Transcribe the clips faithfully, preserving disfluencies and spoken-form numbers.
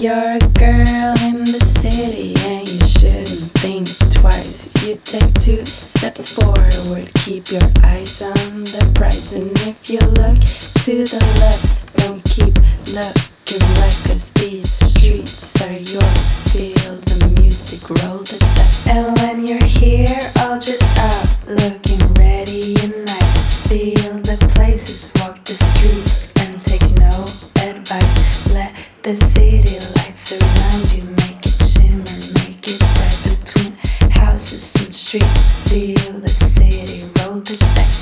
You're a girl in the city and you shouldn't think twice. You take two steps forward, keep your eyes on the prize. And if you look to the left, don't keep looking right, 'cause these streets are yours. Feel the music, roll the dice. And when you're here, all dressed up, looking ready and nice. Feel the places, walk the streets, and take no advice. Let the city lights around you make it shimmer, make it bright between houses and streets. Feel the city, roll the dice.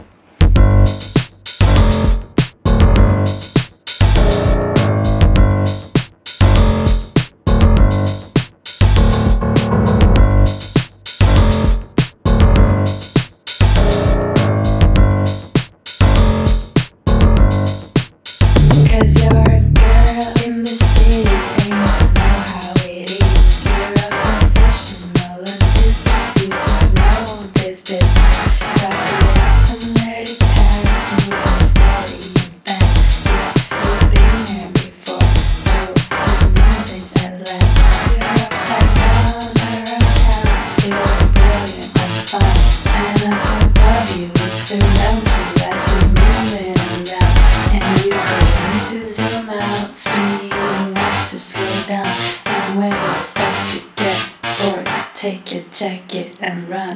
Cause you're a girl in the city and you know how it is. You're a professional logistics, you just know this business. Drop it up and let it pass, moving steady and fast. Yeah, you've been here before, so you know this at last. You're upside down around town, feeling brilliant and fun. And up above you, it surrounds you as you're moving around. And you go to zoom out, speeding up to slow down. And when you start to get bored, take your jacket and run.